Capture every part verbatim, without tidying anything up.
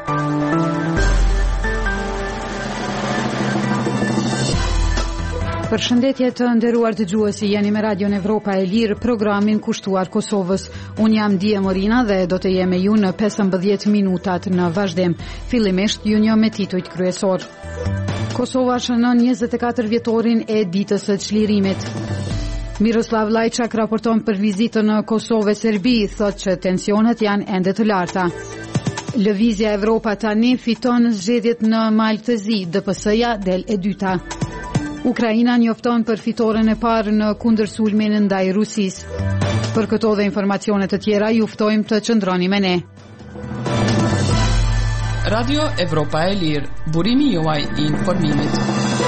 Përshëndetje të nderuar dëgjuesi, jeni me Radion Evropa e Lirë, programin kushtuar Kosovës. Unë jam Dije Morina dhe do të jem me ju në pesëmbëdhjetë minutat në vazhdim. Fillimisht ju njoh me titujt kryesor. Kosova shënon njëzet e katër vjetorin e ditës së çlirimit. Miroslav Lajçak raporton për vizitën në Kosovë e Serbi, thotë që tensionet janë ende të larta. Lëvizja Evropa tani fiton zgjedhjet në Maltëzi, D P S-ja del e dyta. Ukraina njofton për fitoren e parë në kundërsulmin ndaj Rusisë. Për këto dhe informacione të tjera ju ftojmë të qëndroni me ne. Radio Evropa e Lirë, burimi juaj i informimit.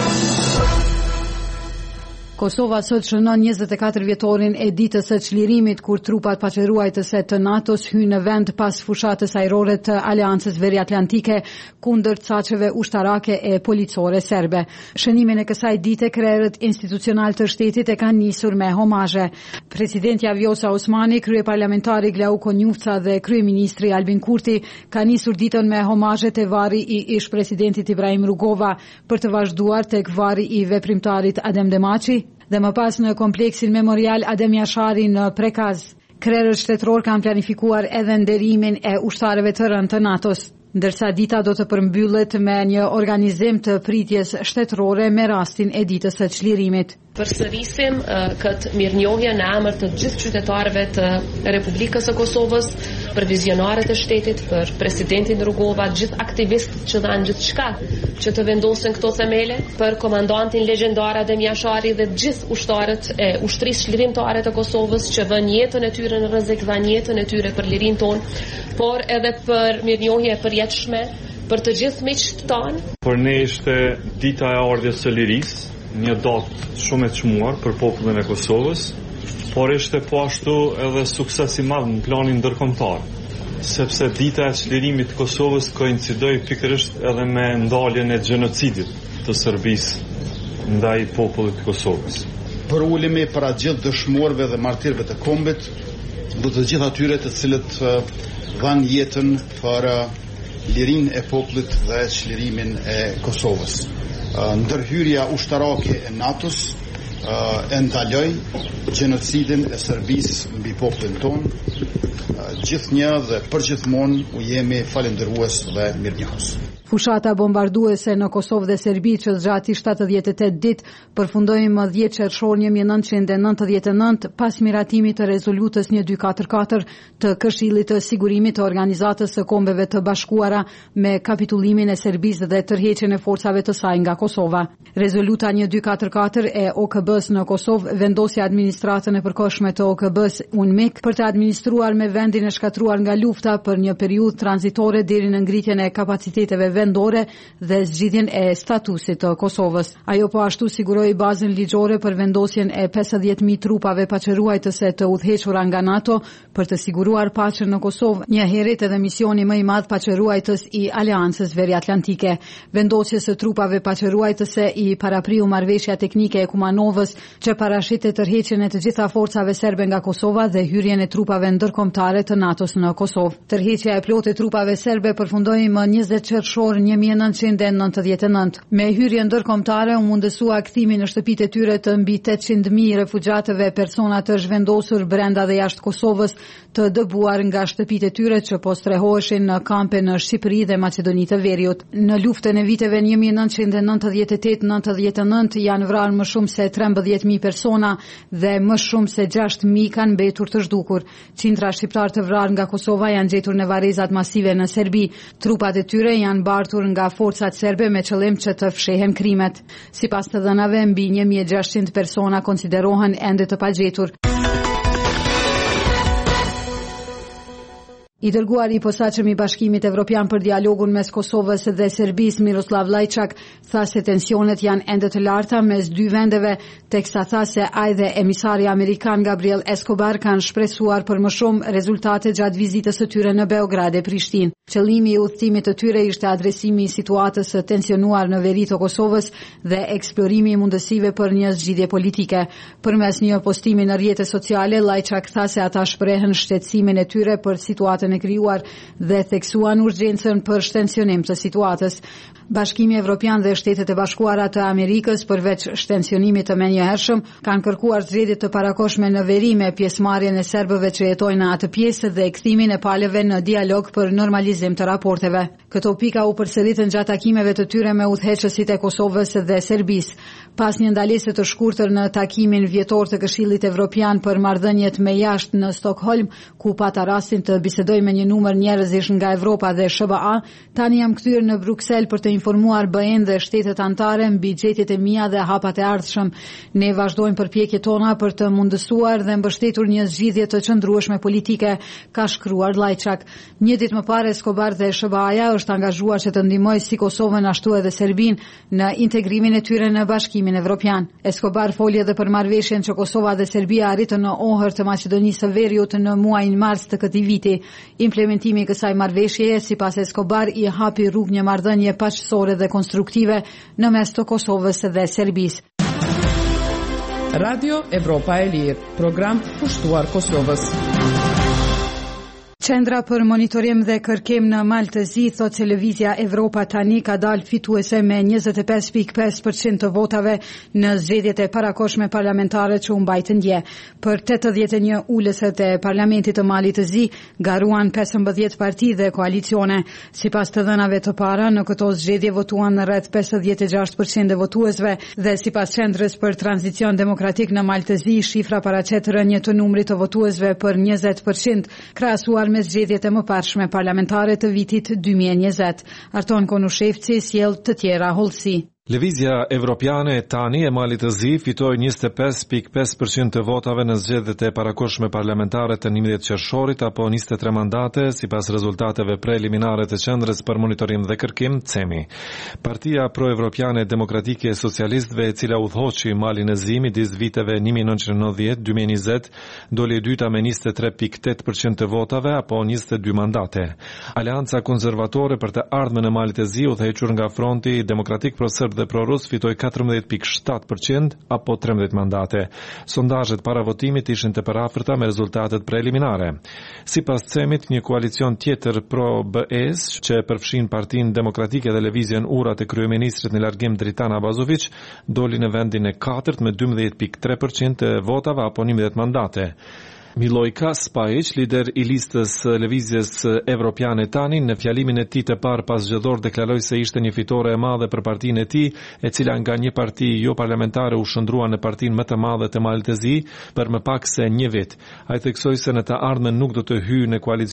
Kosova sot shënon njëzet e katër vjetorin e ditës së çlirimit, kur trupat paqëruajtëse të NATO-s hynë në vend pas fushatës ajrore të Aleancës Veriatlantike kundër cacheve ushtarake e policore serbe. Shënimin e kësaj dite krerët institucional të shtetit e kanë nisur me homazhe. Presidentja Vjosa Osmani, kryeparlamentari Glauko Njufca dhe kryeministri Albin Kurti kanë nisur ditën me homazhe te varri i ish presidentit Ibrahim Rugova, për të vazhduar tek varri i veprimtarit Adem Demaçi dhe më pas në kompleksin memorial Adem Jashari në Prekaz. Krerët shtetëror kanë planifikuar edhe nderimin e ushtarëve të rënë të NATO-s, ndërsa dita do të përmbyllet me një organizim të pritjes shtetërore me rastin e ditës së çlirimit. Përsërisim uh, këtë mirënjohje në emër të gjithë qytetarëve të Republikës së Kosovës, për vizionarët e shtetit, për presidentin Rugova, gjithë aktivistët që dhanë gjithçka që të vendosin këto themele, për komandantin legjendar Adem Jashari dhe gjithë ushtarët e ushtrisë çlirimtare të Kosovës që vënë jetën e tyre në rrezik, dhanë jetën e tyre për lirinë tonë, por edhe për mirënjohje përjetshme për të gjithë miqtë tanë. Për ne ishte dita e ardhjes së lirisë, një datë shumë e çmuar për popullin e Kosovës, por ishte po ashtu edhe sukses i madh në planin ndërkombëtar, sepse dita e çlirimit të Kosovës koincidoi pikërisht edhe me ndaljen e gjenocidit të Serbisë ndaj popullit të Kosovës. Për ulemi para gjithë dëshmorëve dhe martirëve të kombit, do të gjithë atyre të cilët dhanë jetën për lirinë e popullit dhe çlirimin e Kosovës. Ndërhyrja ushtarake e NATO-s e ndaloi gjenocidin e Serbisë mbi popullin tonë. Gjithnjë dhe përgjithmonë u jemi falendërues dhe mirënjohës. Fushata bombarduese në Kosovë dhe Serbi që zgjati shtatëdhjetë e tetë ditë përfundoi më dhjetë qershor një mijë e nëntëqind e nëntëdhjetë e nëntë pas miratimit të rezolutës një dy katër katër të Këshillit të Sigurimit të Organizatës së Kombeve të Bashkuara me kapitullimin e Serbisë dhe tërheqjen e forcave të saj nga Kosova. Rezoluta një dy katër katër e O K B-s në Kosovë vendosi administratën e përkohshme të O K B-s UNMIK për të administruar me vendin e shkatruar nga lufta për një periudhë tranzitore deri në ngritjen e kapaciteteve vendore dhe zgjidhjen e statusit të Kosovës. Ajo po ashtu siguroi bazën ligjore për vendosjen e pesëdhjetë mijë trupave paqëruajtëse të udhëhequra nga NATO për të siguruar paqen në Kosovë, një herët edhe misioni më i madh paqëruajtës i Aleancës Veriatlantike. Vendosjes së trupave paqëruajtëse i parapriu marrëveshja teknike e Kumanovës që parashitet tërheqjen e të gjitha forcave serbe nga Kosova dhe hyrjen e trupave ndërkombëtare të NATO-s në Kosovë. Tërheqja e plotë e trupave serbe përfundoi më njëzet qershor një mijë e nëntëqind e nëntëdhjetë e nëntë. Me hyrje ndërkombëtare u mundësua kthimi në shtëpitë e tyre të mbi tetëqind mijë refugjatëve, persona të zhvendosur brenda dhe jashtë Kosovës, të dëbuar nga shtëpitë e tyre që po strehoshin në kampe në Shqipëri dhe Maqedoni të Veriut. Në luftën e viteve një mijë e nëntëqind e nëntëdhjetë e tetë nëntëdhjetë e nëntë janë vrarë më shumë se trembëdhjetë mijë persona dhe më shumë se gjashtë mijë kanë mbetur të zhdukur. Qindra shqiptar të vrarë nga Kosova janë gjetur në varrezat masive në Serbi. Trupat e tyre janë bartur nga forcat serbe me qëllim që të fshehen krimet. Sipas të dhënave, mbi një mijë e gjashtëqind persona konsiderohen ende të pagjetur. I dërguari i posaçëm i Bashkimit Evropian për dialogun mes Kosovës dhe Serbisë, Miroslav Lajçak, tha se tensionet janë ende të larta mes dy vendeve, teksa tha se ai dhe emisari amerikan Gabriel Escobar kanë shpresuar për më shumë rezultate gjatë vizitës së tyre në Beograd e Prishtinë. Qëllimi i udhëtimit të tyre ishte adresimi i situatës së tensionuar në veri të Kosovës dhe eksplorimi i mundësive për një zgjidhje politike. Përmes një postimi në rrjetet sociale, Lajçak tha se ata shprehen shqetësimin e tyre për situatën e krijuar dhe theksuan urgjencën për shtensionim të situatës. Bashkimi Evropian dhe Shtetet e Bashkuara të Amerikës, përveç shtensionimit të menjëhershëm, kanë kërkuar zgjedhje të parakoshme në veri me pjesëmarrjen e serbëve që jetojnë në atë pjesë dhe kthimin e palëve në dialog për normalizim të raporteve. Këto pika u përsëritën gjatë takimeve të tyre me udhëheqësit e Kosovës dhe Serbisë. Pas një ndalese të shkurtër në takimin vjetor të Këshillit Evropian për marrëdhëniet me jashtë në Stockholm, ku pata rastin të bisedoj me një numër njerëzish nga Evropa dhe S B A, tani jam kthyer në Bruksel për të informuar B E-n dhe shtetet anëtare mbi gjetjet e mia dhe hapat e ardhshëm. Ne vazhdojmë përpjekjet tona për të mundësuar dhe mbështetur një zgjidhje të qëndrueshme politike, ka shkruar Lajçak. Një ditë më parë, Escobar dhe S B A-ja është angazhuar që të ndihmojë si Kosovën ashtu edhe Serbinë në integrimin e tyre në Bashkimin Evropian. Escobar foli edhe për marrëveshjen që Kosova dhe Serbia arritën në ohër të Maqedonisë së Veriut në muajin mars të këtij viti. Implementimi i kësaj marrëveshjeje, sipas Escobar, i hapi rrugë një marrëdhënie paqësore dhe konstruktive në mes të Kosovës dhe Serbisë. Radio Evropa e Lirë, program pushtuar Kosovës. Qendra për monitorim dhe kërkim në Maltëzi thot se Lëvizja Evropa tani ka dalë fituese me njëzet e pesë pikë pesë përqind të votave në zgjedhjet e parakoshme parlamentare që u mbajtën dje. Për tetëdhjetë e një ulëset e Parlamentit të Malit të Zi garuan pesëmbëdhjetë parti dhe koalicione. Sipas të dhënave të para, në këto zgjedhje votuan rreth pesëdhjetë e gjashtë përqind e votuesve dhe sipas Qendrës për Tranzicion Demokratik në Maltëzi, shifra paraqet rënje të numrit të votuesve për njëzet përqind, krahasuar me zgjedhjet e mëparshme parlamentare të vitit dy mijë e njëzet. Arton Konushevci sjell të tjera hollësi. Lëvizja Evropiane e tani e Malit të Zi fitoi njëzet e pesë pikë pesë përqind të votave në zgjedhjet e parakoshme parlamentare të njëmbëdhjetë qershorit apo njëzet e tre mandate sipas rezultateve preliminare të Qendrës për Monitorim dhe Kërkim C E M I. Partia pro-evropiane demokratike e socialistëve, e cila udhëhoqi Malin e Zi midis viteve një mijë e nëntëqind e nëntëdhjetë deri në dy mijë e njëzet, doli e dyta me njëzet e tre pikë tetë përqind të votave apo njëzet e dy mandate. Aleanca konservatore për të ardhmen e Malit të Zi, udhëhequr nga Fronti Demokratik pro-serb dhe pro-rus, fitoi katërmbëdhjetë pikë shtatë përqind apo trembëdhjetë mandate. Sondazhet para votimit ishin të parafërta me rezultatet preliminare. Sipas C E M I-t, një koalicion tjetër pro-B E-s që përfshin Partinë Demokratike dhe Lëvizjen Ura të kryeministrit në largim Dritan Abazović doli në vendin e katërt me dymbëdhjetë pikë tre përqind të votave apo njëmbëdhjetë mandate. Milojka Spajić, lider i listës Lëvizjes Evropiane tani, në fjalimin e tij të parë pas zgjedhor deklaroi se ishte një fitore e madhe për partinë e tij, e cila nga një parti jo parlamentare u shndrua në partinë më të madhe të Malit të Zi për më pak se një vit. Ai theksoi se në të ardhmen nuk do të hyjë në koalicion